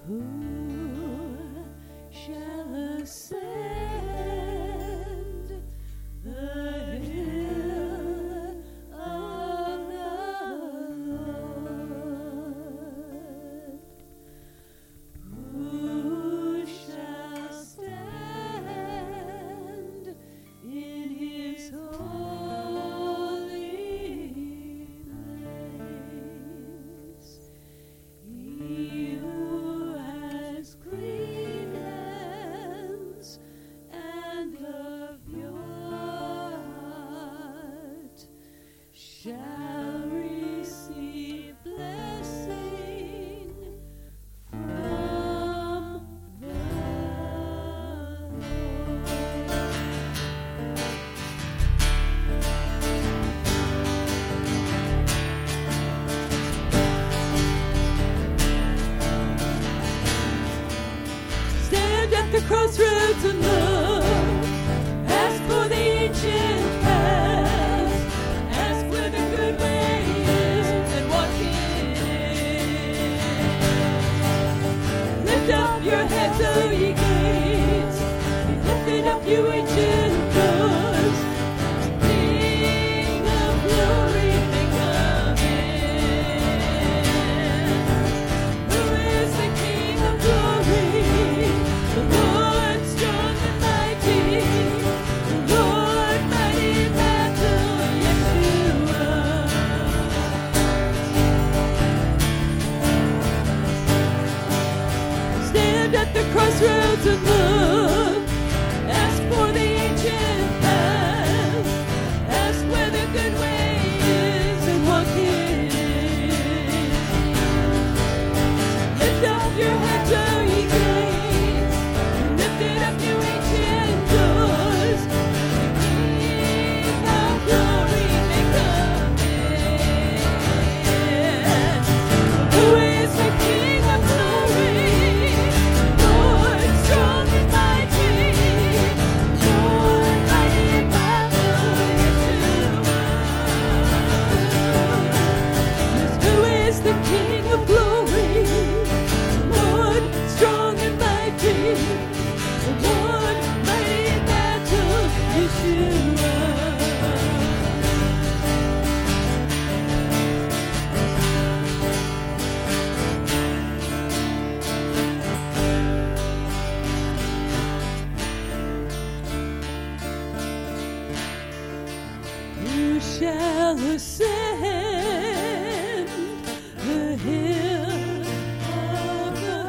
Who shall ascend the hill of the Lord? Who shall stand in his holy place? He who has clean hands and a pure heart shall receive blessing from the Lord. Stand at the crossroads and look. Ask for the ancient path. Ask where the good way is and walk in it. Lift up your heads, O ye gates. Be lifted up, you ancient doors. King of glory may come in. Who is the King of glory? The Lord strong and mighty, the Lord mighty in battle, Yeshua. Stand at the crossroads and look. Ask for the ancient path. Ask where the good way is and walk in it. Lift up your heads, O ye gates. Lift it up, you ancient doors. The King of glory may come in. Who is the King of glory? Lord strong and mighty, Lord mighty in battle, Yeshua. Who is the King of glory? Lord strong and mighty, the Lord mighty in battle, Yeshua. Who shall ascend the hill of the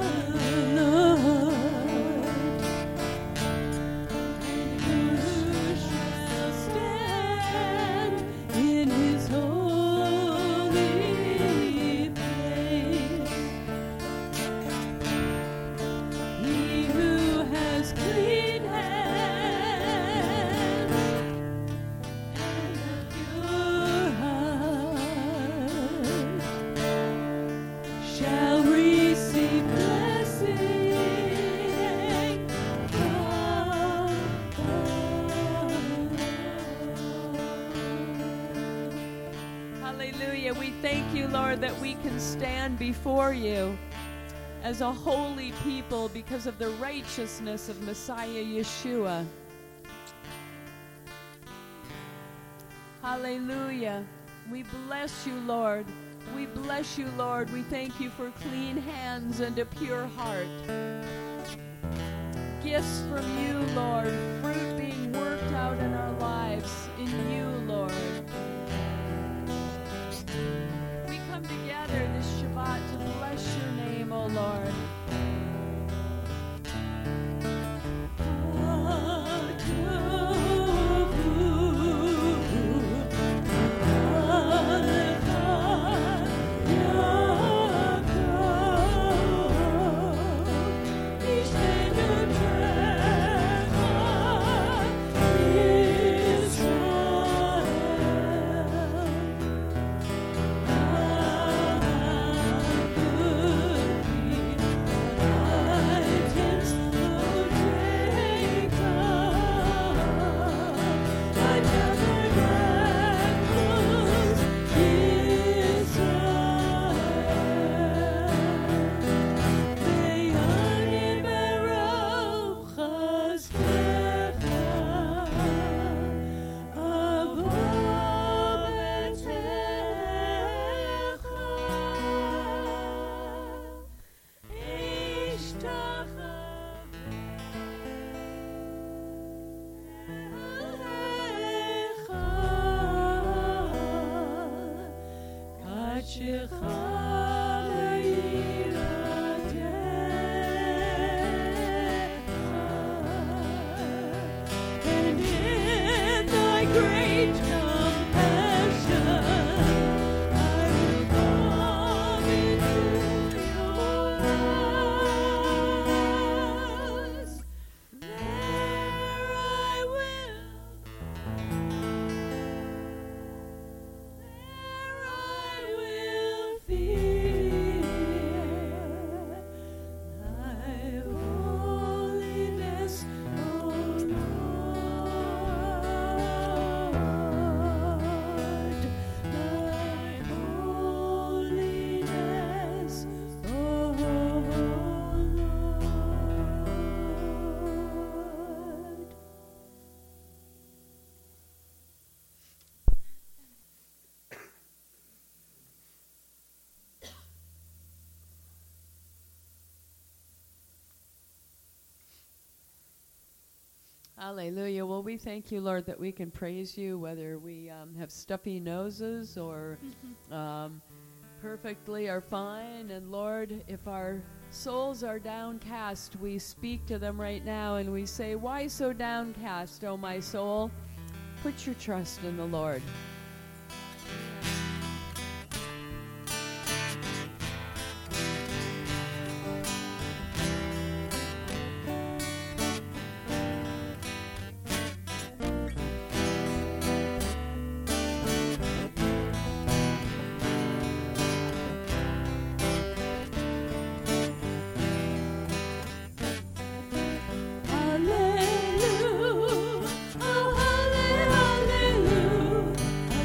Lord? Who shall stand in his holy place? He who has clean hands and a pure heart shall receive blessing from the Lord. Hallelujah. We thank you, Lord, that we can stand before you as a holy people because of the righteousness of Messiah Yeshua. Hallelujah. We bless you, Lord. We bless you, Lord. We thank you for clean hands and a pure heart. Gifts from you, Lord. Fruit being worked out in our lives in you, Lord. We come together this Shabbat to bless your name, O Lord. great compassion, I will come into your eyes. There I will feel thy holiness, O Lord, thy holiness, O Lord. Hallelujah. Well, we thank you, Lord, that we can praise you, whether we have stuffy noses or perfectly are fine. And Lord, if our souls are downcast, we speak to them right now and we say, why so downcast, O my soul? Put your trust in the Lord. Hallelujah, oh hallelujah,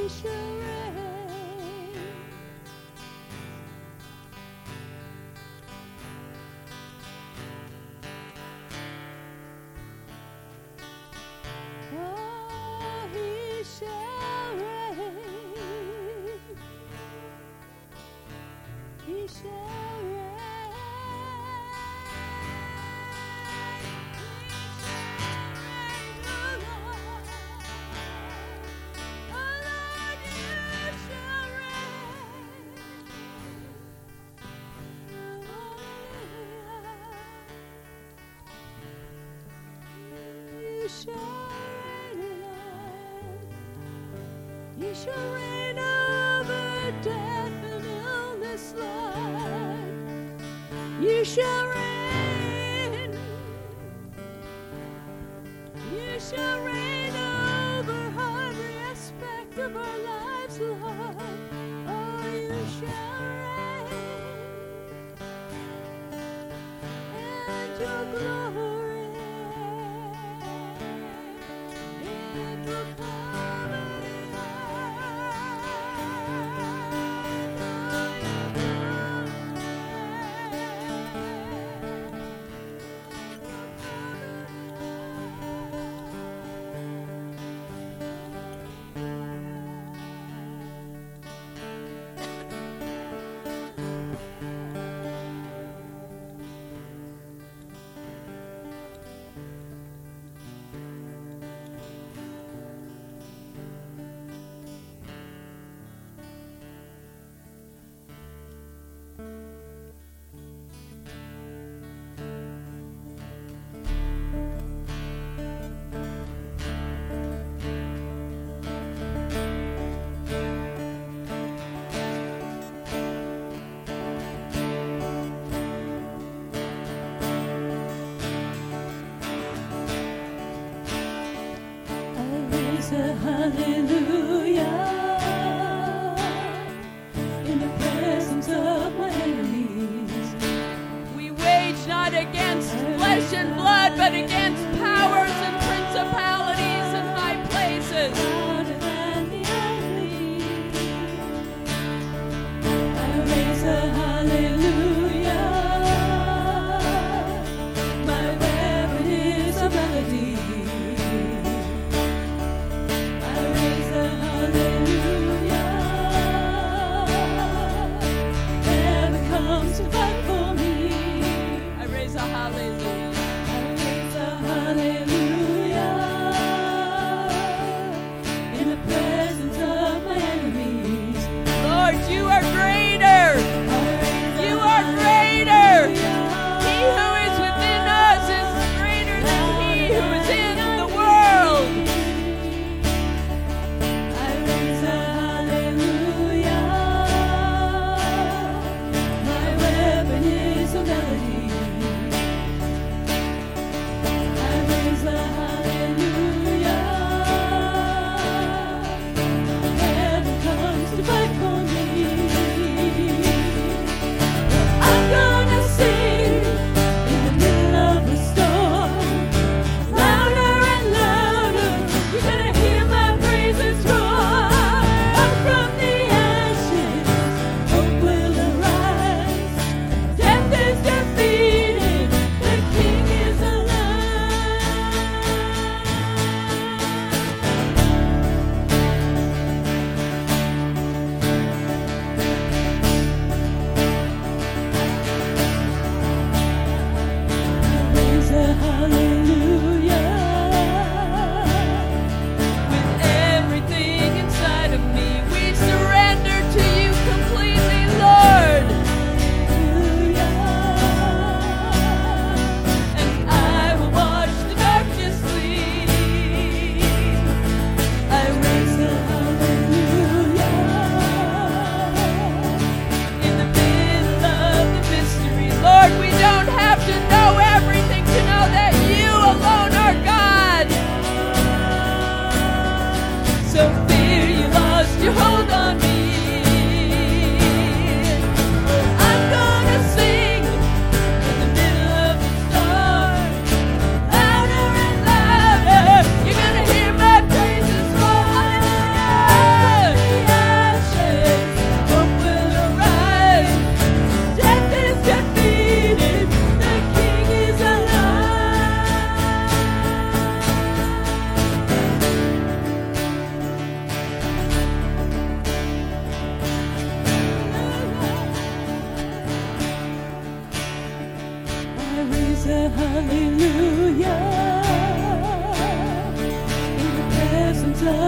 shall reign. Oh, he shall reign. He shall reign. You shall reign over death and illness, Lord. You shall reign. You shall reign over every aspect of our lives, Lord. Oh, you shall reign. And your glory, it will cover the hallelujah in the presence of my enemies. We wage not against flesh and blood, but against powers and principalities and high places. Louder than the enemy, I raise a hallelujah. My weapon is a melody.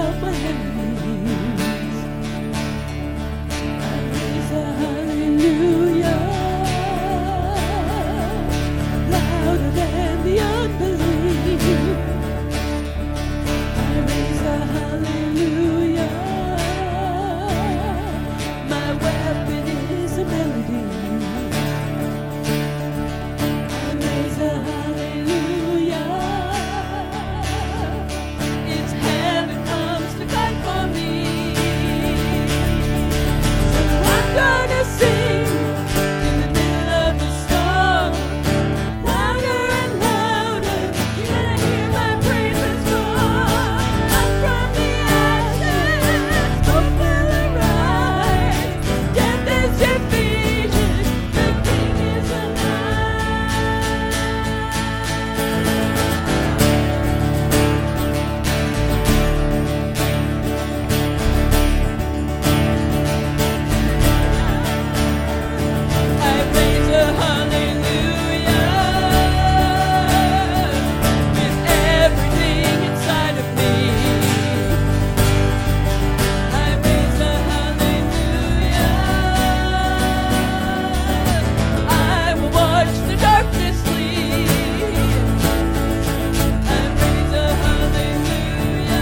of my enemies. I raise a hallelujah louder than the unbelief. I raise a hallelujah. My weapon is a melody. I raise a hallelujah. It's heaven comes to fight for me. So I'm gonna sing in the middle of the storm, louder and louder. You're gonna hear my praises roar. Up from the ashes, hope will arise. Death is defeated, the King is alive. I raise a hallelujah with everything inside of me. I raise a hallelujah. I will watch the darkness flee. I raise a hallelujah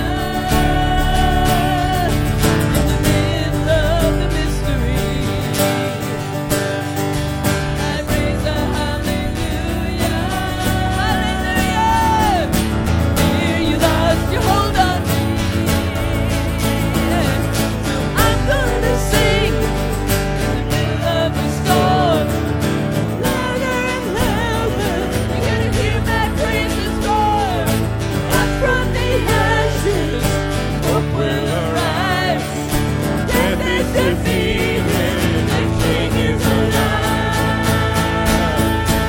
in the middle of the mystery. I raise a hallelujah, hallelujah. Here you lost your hold on me. So I'm gonna sing in the middle of the storm, louder and louder. You're gonna hear my praises roar. Up from the ashes, hope will arise. Death is defeated, the King is alive.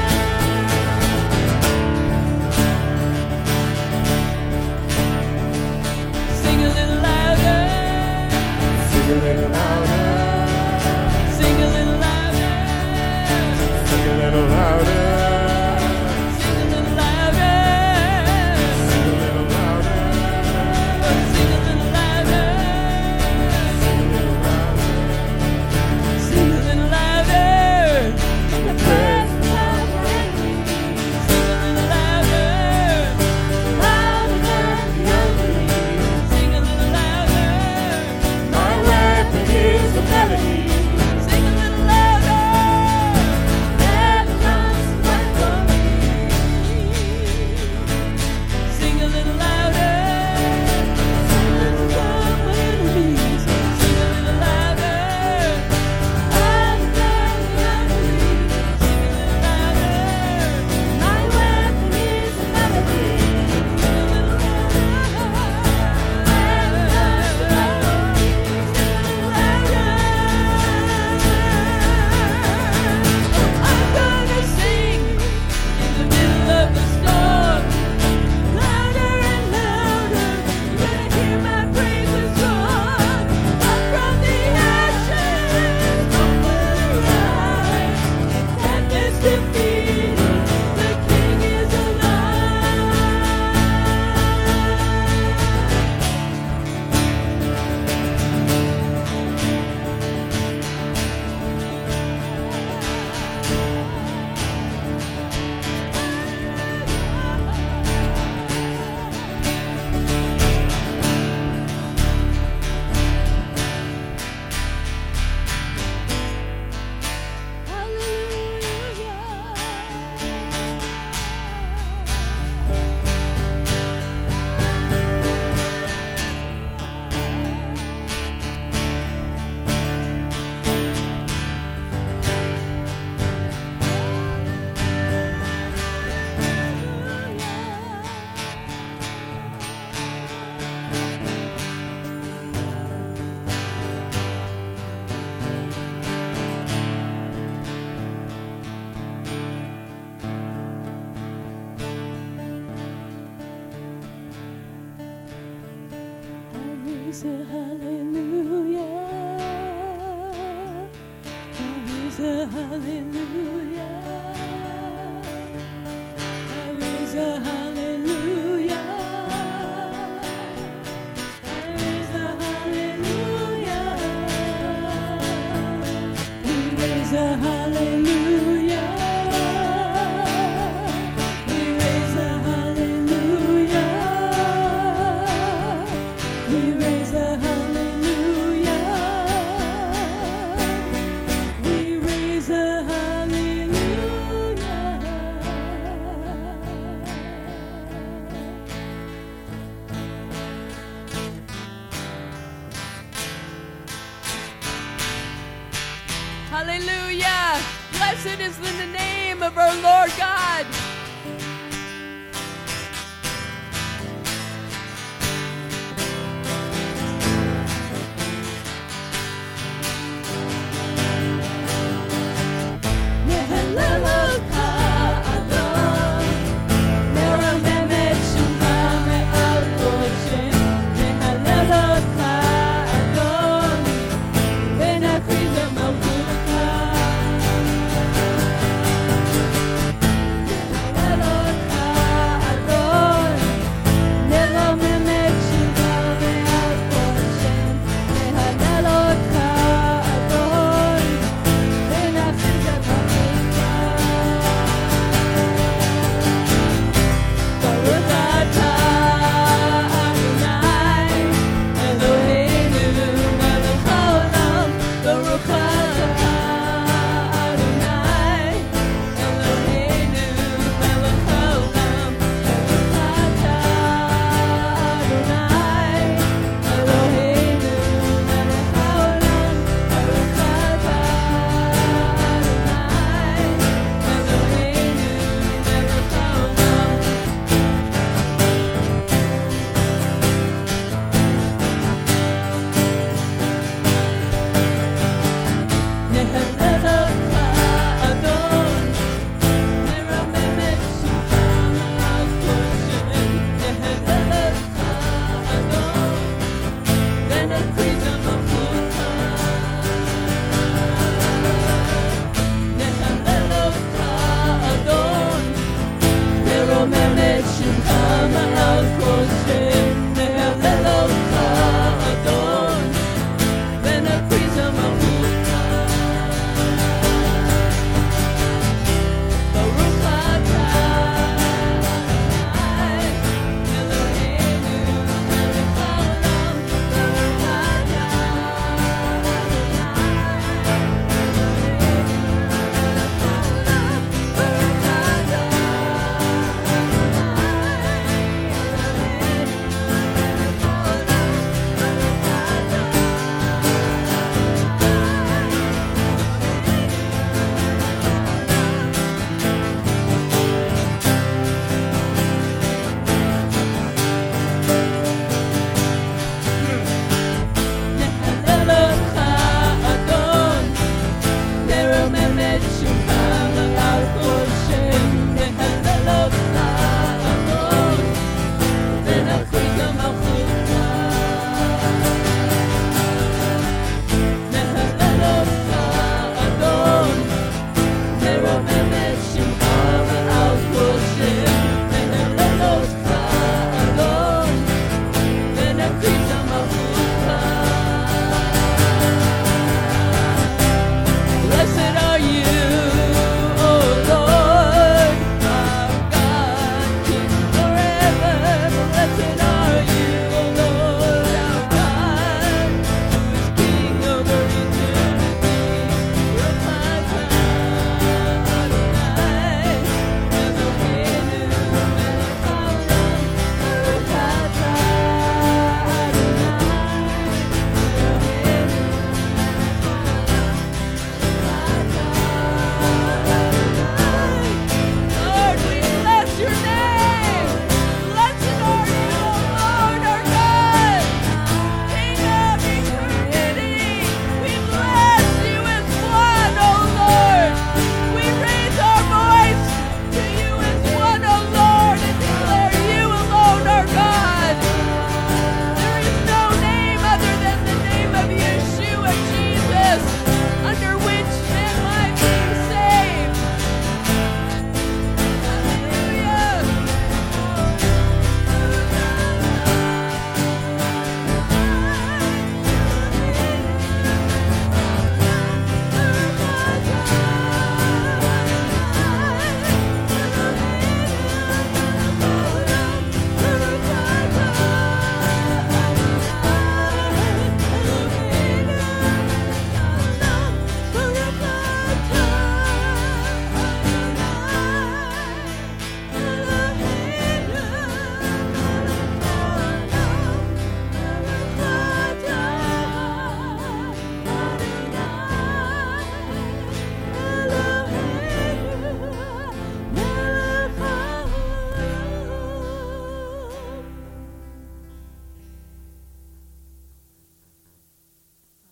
Sing a little louder. Sing a little louder. Sing a little louder. Sing a little louder. Sing a little louder. Sing a little louder. Sing a little louder. Sing a little louder. Sing a little louder. In the presence of our enemies. Sing a little louder. Louder than the unbelief. Sing a little louder. My weapon is a melody. Sing a little louder. Heaven comes to fight for me. Sing a little louder. Sing a little louder, my enemies. Sing a little louder. Louder than the unbelief. Sing a little louder. My weapon is a melody. Sing a little louder. Heaven comes to fight for me. Sing a little louder. I'm gonna sing in the middle of the storm, louder and louder. You're gonna hear my praises roar. Up from the ashes, hope will arise. Death is defeated, the King is raise a hallelujah. I raise a hallelujah. I raise a hallelujah. I Hallelujah. Blessed is the name of our Lord God.